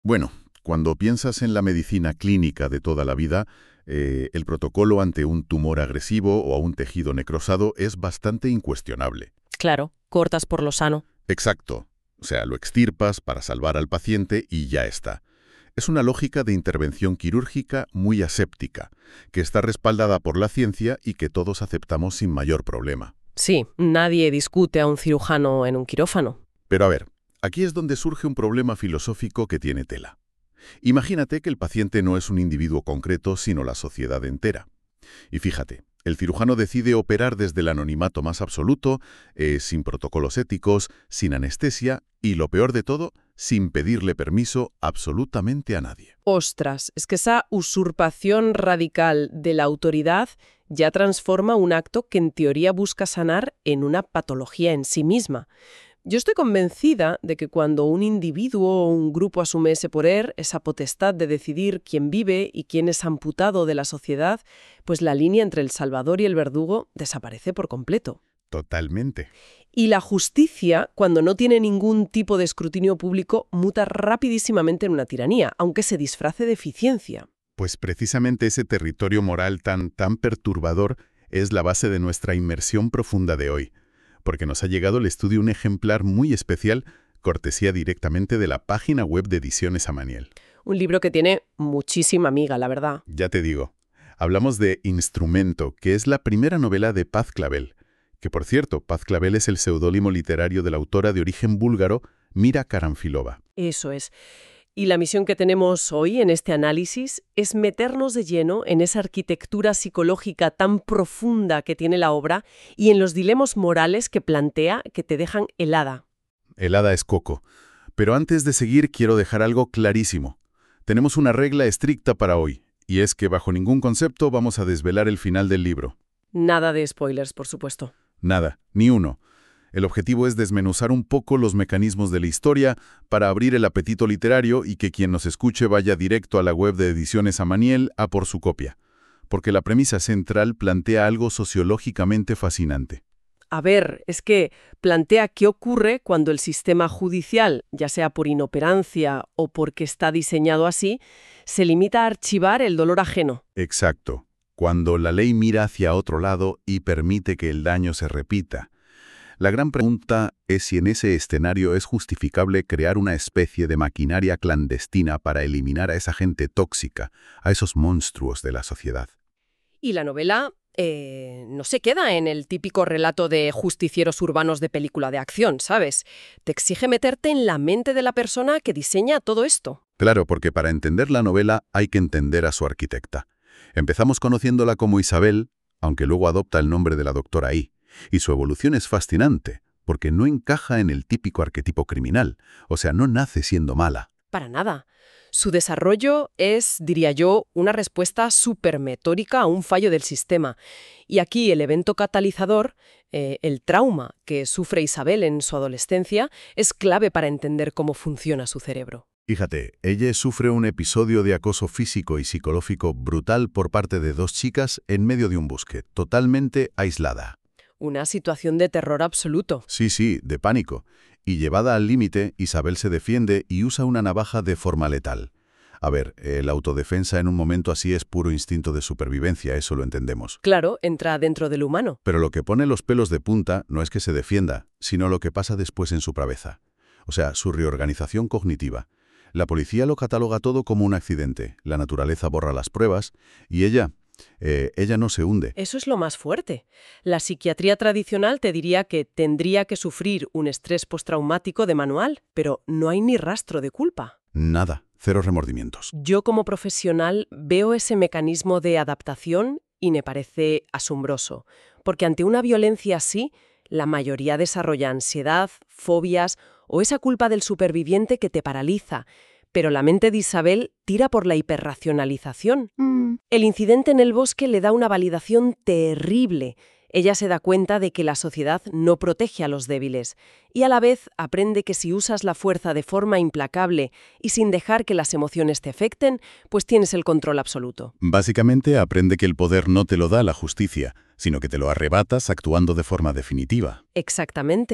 Bueno, cuando piensas en la medicina clínica de toda la vida, el protocolo ante un tumor agresivo o a un tejido necrosado es bastante incuestionable. Claro, cortas por lo sano. Exacto. O sea, lo extirpas para salvar al paciente y ya está. Es una lógica de intervención quirúrgica muy aséptica, que está respaldada por la ciencia y que todos aceptamos sin mayor problema. Sí, nadie discute a un cirujano en un quirófano. Pero a ver, aquí es donde surge un problema filosófico que tiene tela. Imagínate que el paciente no es un individuo concreto, sino la sociedad entera. Y fíjate, el cirujano decide operar desde el anonimato más absoluto, sin protocolos éticos, sin anestesia y, lo peor de todo, sin pedirle permiso absolutamente a nadie. Ostras, es que esa usurpación radical de la autoridad ya transforma un acto que en teoría busca sanar en una patología en sí misma. Yo estoy convencida de que cuando un individuo o un grupo asume ese poder, esa potestad de decidir quién vive y quién es amputado de la sociedad, pues la línea entre el salvador y el verdugo desaparece por completo. Totalmente. Y la justicia, cuando no tiene ningún tipo de escrutinio público, muta rapidísimamente en una tiranía, aunque se disfrace de eficiencia. Pues precisamente ese territorio moral tan perturbador es la base de nuestra inmersión profunda de hoy, porque nos ha llegado el estudio un ejemplar muy especial, cortesía directamente de la página web de Ediciones Amaniel. Un libro que tiene muchísima amiga, la verdad. Ya te digo, hablamos de Instrumento, que es la primera novela de Paz Clavel, que por cierto, Paz Clavel es el seudónimo literario de la autora de origen búlgaro Mira Karanfilova. Eso es. Y la misión que tenemos hoy en este análisis es meternos de lleno en esa arquitectura psicológica tan profunda que tiene la obra y en los dilemas morales que plantea que te dejan helada. Helada es coco. Pero antes de seguir quiero dejar algo clarísimo. Tenemos una regla estricta para hoy, y es que bajo ningún concepto vamos a desvelar el final del libro. Nada de spoilers, por supuesto. Nada, ni uno. El objetivo es desmenuzar un poco los mecanismos de la historia para abrir el apetito literario y que quien nos escuche vaya directo a la web de Ediciones Amaniel a por su copia, porque la premisa central plantea algo sociológicamente fascinante. A ver, es que plantea qué ocurre cuando el sistema judicial, ya sea por inoperancia o porque está diseñado así, se limita a archivar el dolor ajeno. Exacto. Cuando la ley mira hacia otro lado y permite que el daño se repita. La gran pregunta es si en ese escenario es justificable crear una especie de maquinaria clandestina para eliminar a esa gente tóxica, a esos monstruos de la sociedad. Y la novela no se queda en el típico relato de justicieros urbanos de película de acción, ¿sabes? Te exige meterte en la mente de la persona que diseña todo esto. Claro, porque para entender la novela hay que entender a su arquitecta. Empezamos conociéndola como Isabel, aunque luego adopta el nombre de la doctora I. Y su evolución es fascinante, porque no encaja en el típico arquetipo criminal, o sea, no nace siendo mala. Para nada. Su desarrollo es, diría yo, una respuesta supermetódica a un fallo del sistema. Y aquí el evento catalizador, el trauma que sufre Isabel en su adolescencia, es clave para entender cómo funciona su cerebro. Fíjate, ella sufre un episodio de acoso físico y psicológico brutal por parte de dos chicas en medio de un bosque, totalmente aislada. Una situación de terror absoluto. Sí, de pánico. Y llevada al límite, Isabel se defiende y usa una navaja de forma letal. A ver, la autodefensa en un momento así es puro instinto de supervivencia, eso lo entendemos. Claro, entra dentro del humano. Pero lo que pone los pelos de punta no es que se defienda, sino lo que pasa después en su cabeza. O sea, su reorganización cognitiva. La policía lo cataloga todo como un accidente, la naturaleza borra las pruebas y ella no se hunde. Eso es lo más fuerte. La psiquiatría tradicional te diría que tendría que sufrir un estrés postraumático de manual, pero no hay ni rastro de culpa. Nada, cero remordimientos. Yo como profesional veo ese mecanismo de adaptación y me parece asombroso, porque ante una violencia así, la mayoría desarrolla ansiedad, fobias o esa culpa del superviviente que te paraliza. Pero la mente de Isabel tira por la hiperracionalización. El incidente en el bosque le da una validación terrible. Ella se da cuenta de que la sociedad no protege a los débiles y a la vez aprende que si usas la fuerza de forma implacable y sin dejar que las emociones te afecten, pues tienes el control absoluto. Básicamente aprende que el poder no te lo da la justicia, sino que te lo arrebatas actuando de forma definitiva. Exactamente.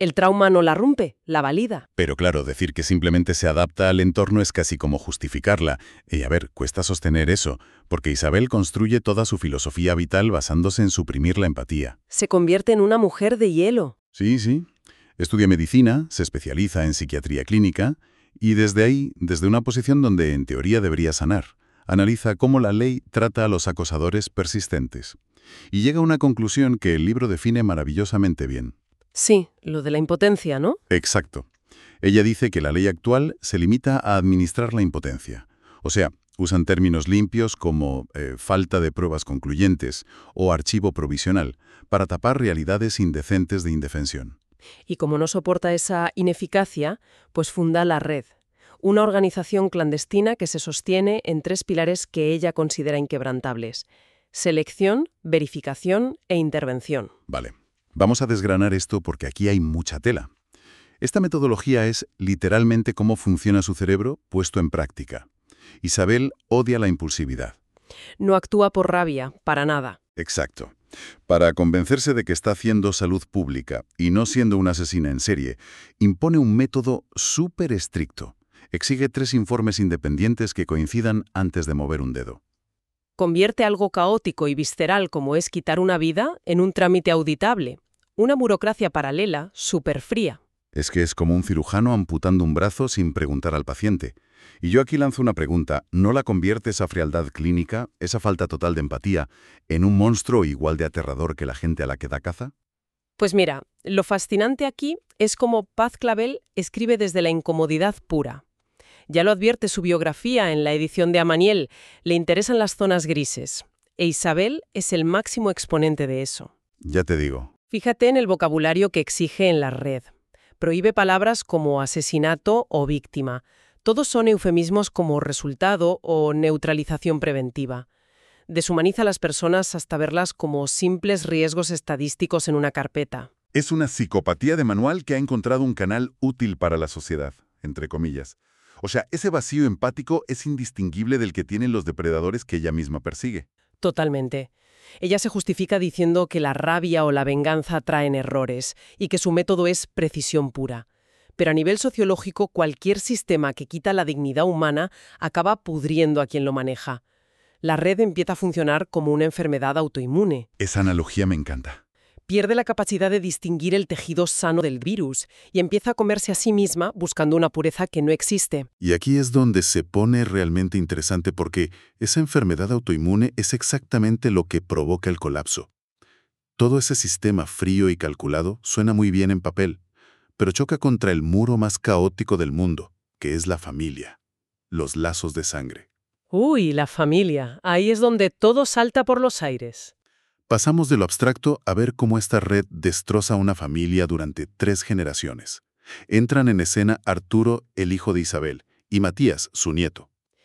El trauma no la rompe, la valida. Pero claro, decir que simplemente se adapta al entorno es casi como justificarla. Y a ver, cuesta sostener eso, porque Isabel construye toda su filosofía vital basándose en suprimir la empatía. Se convierte en una mujer de hielo. Sí, sí. Estudia medicina, se especializa en psiquiatría clínica y desde ahí, desde una posición donde en teoría debería sanar, analiza cómo la ley trata a los acosadores persistentes. Y llega a una conclusión que el libro define maravillosamente bien. Sí, lo de la impotencia, ¿no? Exacto. Ella dice que la ley actual se limita a administrar la impotencia. O sea, usan términos limpios como falta de pruebas concluyentes o archivo provisional para tapar realidades indecentes de indefensión. Y como no soporta esa ineficacia, pues funda La Red, una organización clandestina que se sostiene en 3 pilares que ella considera inquebrantables: selección, verificación e intervención. Vale. Vamos a desgranar esto porque aquí hay mucha tela. Esta metodología es literalmente cómo funciona su cerebro puesto en práctica. Isabel odia la impulsividad. No actúa por rabia, para nada. Exacto. Para convencerse de que está haciendo salud pública y no siendo una asesina en serie, impone un método súper estricto. Exige 3 informes independientes que coincidan antes de mover un dedo. Convierte algo caótico y visceral como es quitar una vida en un trámite auditable. Una burocracia paralela, súper fría. Es que es como un cirujano amputando un brazo sin preguntar al paciente. Y yo aquí lanzo una pregunta. ¿No la convierte esa frialdad clínica, esa falta total de empatía, en un monstruo igual de aterrador que la gente a la que da caza? Pues mira, lo fascinante aquí es cómo Paz Clavel escribe desde la incomodidad pura. Ya lo advierte su biografía en la edición de Amaniel, le interesan las zonas grises. E Isabel es el máximo exponente de eso. Ya te digo. Fíjate en el vocabulario que exige en La Red. Prohíbe palabras como asesinato o víctima. Todos son eufemismos como resultado o neutralización preventiva. Deshumaniza a las personas hasta verlas como simples riesgos estadísticos en una carpeta. Es una psicopatía de manual que ha encontrado un canal útil para la sociedad, entre comillas. O sea, ese vacío empático es indistinguible del que tienen los depredadores que ella misma persigue. Totalmente. Ella se justifica diciendo que la rabia o la venganza traen errores y que su método es precisión pura. Pero a nivel sociológico, cualquier sistema que quita la dignidad humana acaba pudriendo a quien lo maneja. La red empieza a funcionar como una enfermedad autoinmune. Esa analogía me encanta. Pierde la capacidad de distinguir el tejido sano del virus y empieza a comerse a sí misma buscando una pureza que no existe. Y aquí es donde se pone realmente interesante porque esa enfermedad autoinmune es exactamente lo que provoca el colapso. Todo ese sistema frío y calculado suena muy bien en papel, pero choca contra el muro más caótico del mundo, que es la familia, los lazos de sangre. Uy, la familia. Ahí es donde todo salta por los aires. Pasamos de lo abstracto a ver cómo esta red destroza una familia durante 3 generaciones. Entran en escena Arturo, el hijo de Isabel, y Matías, su nieto.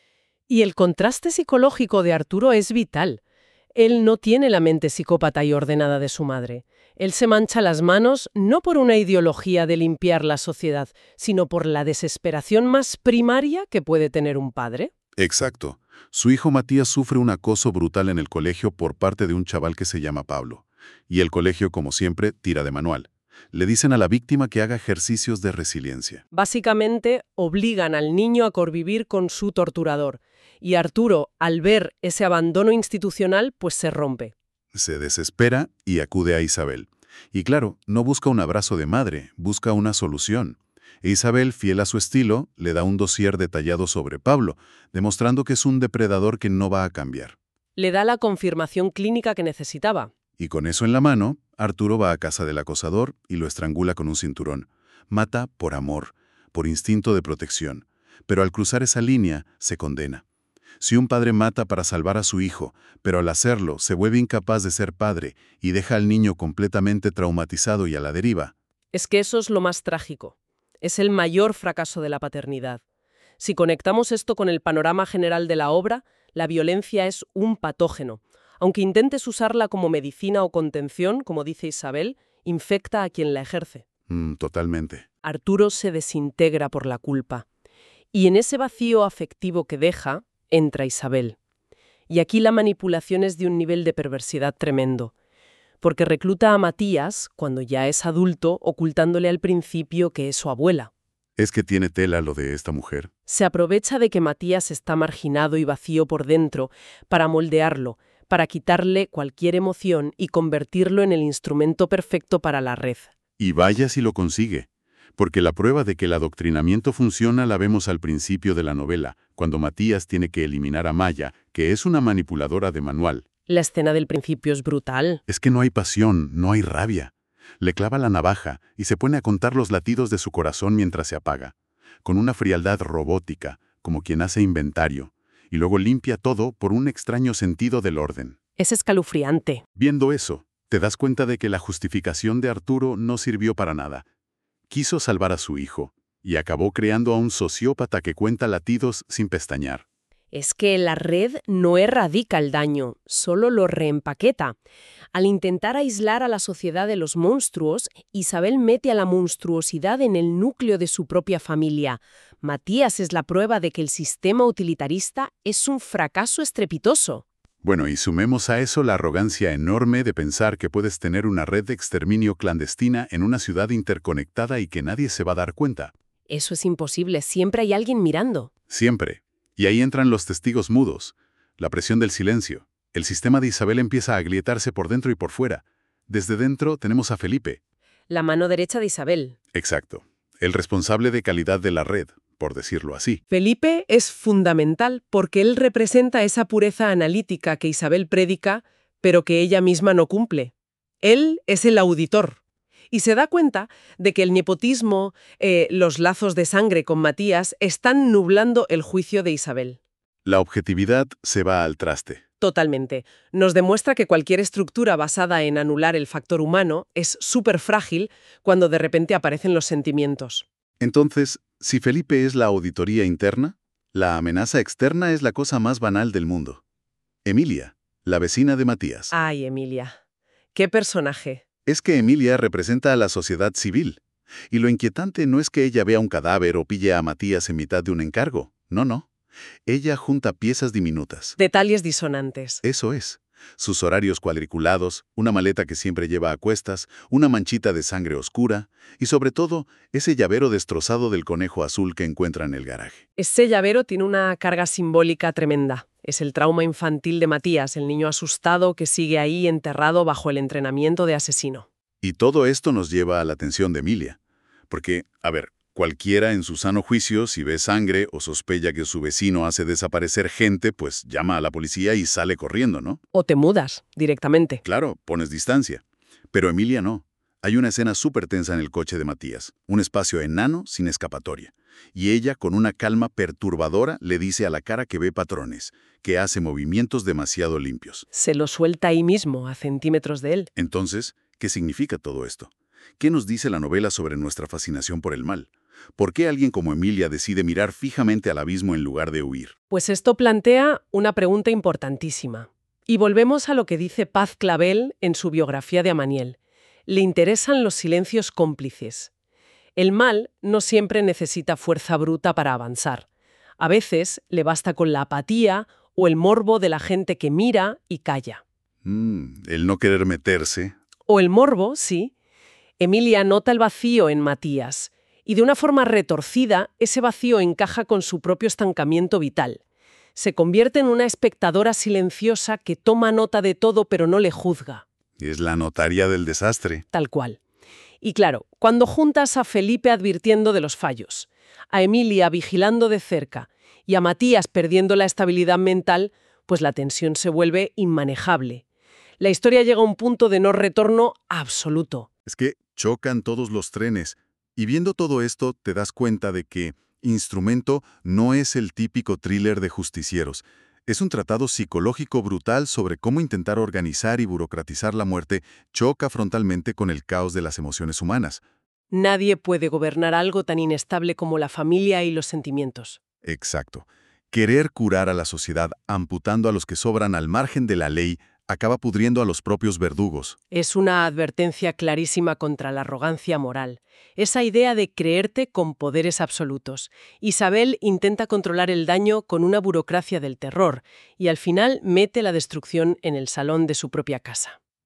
Y el contraste psicológico de Arturo es vital. Él no tiene la mente psicópata y ordenada de su madre. Él se mancha las manos no por una ideología de limpiar la sociedad, sino por la desesperación más primaria que puede tener un padre. Exacto. Su hijo Matías sufre un acoso brutal en el colegio por parte de un chaval que se llama Pablo. Y el colegio, como siempre, tira de manual. Le dicen a la víctima que haga ejercicios de resiliencia. Básicamente, obligan al niño a convivir con su torturador. Y Arturo, al ver ese abandono institucional, pues se rompe. Se desespera y acude a Isabel. Y claro, no busca un abrazo de madre, busca una solución. E Isabel, fiel a su estilo, le da un dossier detallado sobre Pablo, demostrando que es un depredador que no va a cambiar. Le da la confirmación clínica que necesitaba. Y con eso en la mano, Arturo va a casa del acosador y lo estrangula con un cinturón. Mata por amor, por instinto de protección. Pero al cruzar esa línea, se condena. Si un padre mata para salvar a su hijo, pero al hacerlo se vuelve incapaz de ser padre y deja al niño completamente traumatizado y a la deriva. Es que eso es lo más trágico. Es el mayor fracaso de la paternidad. Si conectamos esto con el panorama general de la obra, la violencia es un patógeno. Aunque intentes usarla como medicina o contención, como dice Isabel, infecta a quien la ejerce. Totalmente. Arturo se desintegra por la culpa. Y en ese vacío afectivo que deja, entra Isabel. Y aquí la manipulación es de un nivel de perversidad tremendo. porque recluta a Matías cuando ya es adulto, ocultándole al principio que es su abuela. Es que tiene tela lo de esta mujer. Se aprovecha de que Matías está marginado y vacío por dentro para moldearlo, para quitarle cualquier emoción y convertirlo en el instrumento perfecto para la red. Y vaya si lo consigue. Porque la prueba de que el adoctrinamiento funciona la vemos al principio de la novela, cuando Matías tiene que eliminar a Maya, que es una manipuladora de manual. La escena del principio es brutal. Es que no hay pasión, no hay rabia. Le clava la navaja y se pone a contar los latidos de su corazón mientras se apaga, con una frialdad robótica, como quien hace inventario, y luego limpia todo por un extraño sentido del orden. Es escalofriante. Viendo eso, te das cuenta de que la justificación de Arturo no sirvió para nada. Quiso salvar a su hijo, y acabó creando a un sociópata que cuenta latidos sin pestañear. Es que la red no erradica el daño, solo lo reempaqueta. Al intentar aislar a la sociedad de los monstruos, Isabel mete a la monstruosidad en el núcleo de su propia familia. Matías es la prueba de que el sistema utilitarista es un fracaso estrepitoso. Bueno, y sumemos a eso la arrogancia enorme de pensar que puedes tener una red de exterminio clandestina en una ciudad interconectada y que nadie se va a dar cuenta. Eso es imposible, siempre hay alguien mirando. Siempre. Y ahí entran los testigos mudos, la presión del silencio. El sistema de Isabel empieza a agrietarse por dentro y por fuera. Desde dentro tenemos a Felipe. La mano derecha de Isabel. Exacto. El responsable de calidad de la red, por decirlo así. Felipe es fundamental porque él representa esa pureza analítica que Isabel predica, pero que ella misma no cumple. Él es el auditor. Y se da cuenta de que el nepotismo, los lazos de sangre con Matías, están nublando el juicio de Isabel. La objetividad se va al traste. Totalmente. Nos demuestra que cualquier estructura basada en anular el factor humano es súper frágil cuando de repente aparecen los sentimientos. Entonces, si Felipe es la auditoría interna, la amenaza externa es la cosa más banal del mundo. Emilia, la vecina de Matías. Ay, Emilia. ¡Qué personaje! Es que Emilia representa a la sociedad civil. Y lo inquietante no es que ella vea un cadáver o pille a Matías en mitad de un encargo. No. Ella junta piezas diminutas. Detalles disonantes. Eso es. Sus horarios cuadriculados, una maleta que siempre lleva a cuestas, una manchita de sangre oscura y sobre todo ese llavero destrozado del conejo azul que encuentra en el garaje. Ese llavero tiene una carga simbólica tremenda. Es el trauma infantil de Matías, el niño asustado que sigue ahí enterrado bajo el entrenamiento de asesino. Y todo esto nos lleva a la atención de Emilia. Porque, cualquiera en su sano juicio, si ve sangre o sospecha que su vecino hace desaparecer gente, pues llama a la policía y sale corriendo, ¿no? O te mudas directamente. Claro, pones distancia. Pero Emilia no. Hay una escena súper tensa en el coche de Matías, un espacio enano sin escapatoria. Y ella, con una calma perturbadora, le dice a la cara que ve patrones, que hace movimientos demasiado limpios. Se lo suelta ahí mismo, a centímetros de él. Entonces, ¿qué significa todo esto? ¿Qué nos dice la novela sobre nuestra fascinación por el mal? ¿Por qué alguien como Emilia decide mirar fijamente al abismo en lugar de huir? Pues esto plantea una pregunta importantísima. Y volvemos a lo que dice Paz Clavel en su biografía de Amaniel. Le interesan los silencios cómplices. El mal no siempre necesita fuerza bruta para avanzar. A veces le basta con la apatía o el morbo de la gente que mira y calla. El no querer meterse. O el morbo, sí. Emilia nota el vacío en Matías, y de una forma retorcida, ese vacío encaja con su propio estancamiento vital. Se convierte en una espectadora silenciosa que toma nota de todo pero no le juzga. Es la notaria del desastre. Tal cual. Y claro, cuando juntas a Felipe advirtiendo de los fallos, a Emilia vigilando de cerca y a Matías perdiendo la estabilidad mental, pues la tensión se vuelve inmanejable. La historia llega a un punto de no retorno absoluto. Es que chocan todos los trenes. Y viendo todo esto, te das cuenta de que Instrumento no es el típico thriller de justicieros. Es un tratado psicológico brutal sobre cómo intentar organizar y burocratizar la muerte choca frontalmente con el caos de las emociones humanas. Nadie puede gobernar algo tan inestable como la familia y los sentimientos. Exacto. Querer curar a la sociedad amputando a los que sobran al margen de la ley acaba pudriendo a los propios verdugos. Es una advertencia clarísima contra la arrogancia moral. Esa idea de creerte con poderes absolutos. Isabel intenta controlar el daño con una burocracia del terror y al final mete la destrucción en el salón de su propia casa.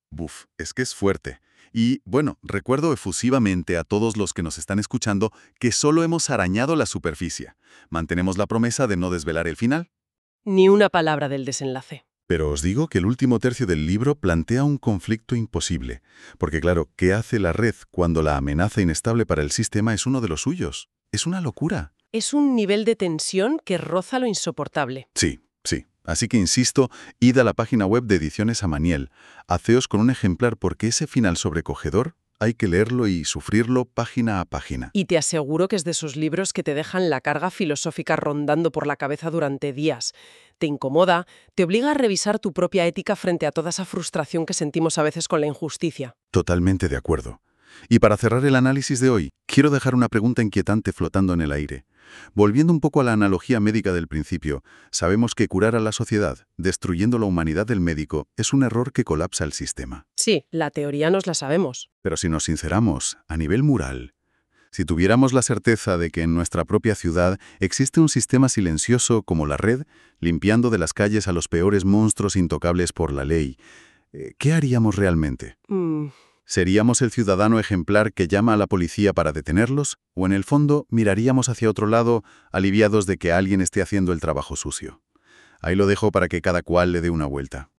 Buf, es que es fuerte. Y, bueno, recuerdo efusivamente a todos los que nos están escuchando que solo hemos arañado la superficie. Mantenemos la promesa de no desvelar el final. Ni una palabra del desenlace. Pero os digo que el último tercio del libro plantea un conflicto imposible. Porque claro, ¿qué hace la red cuando la amenaza inestable para el sistema es uno de los suyos? Es una locura. Es un nivel de tensión que roza lo insoportable. Sí, sí. Así que insisto, id a la página web de Ediciones Amaniel. Haceos con un ejemplar porque ese final sobrecogedor hay que leerlo y sufrirlo página a página. Y te aseguro que es de esos libros que te dejan la carga filosófica rondando por la cabeza durante días. Te incomoda, te obliga a revisar tu propia ética frente a toda esa frustración que sentimos a veces con la injusticia. Totalmente de acuerdo. Y para cerrar el análisis de hoy, quiero dejar una pregunta inquietante flotando en el aire. Volviendo un poco a la analogía médica del principio, sabemos que curar a la sociedad, destruyendo la humanidad del médico, es un error que colapsa el sistema. Sí, la teoría nos la sabemos. Pero si nos sinceramos, a nivel moral, si tuviéramos la certeza de que en nuestra propia ciudad existe un sistema silencioso como la red, limpiando de las calles a los peores monstruos intocables por la ley, ¿qué haríamos realmente? ¿Seríamos el ciudadano ejemplar que llama a la policía para detenerlos? ¿O en el fondo miraríamos hacia otro lado, aliviados de que alguien esté haciendo el trabajo sucio? Ahí lo dejo para que cada cual le dé una vuelta.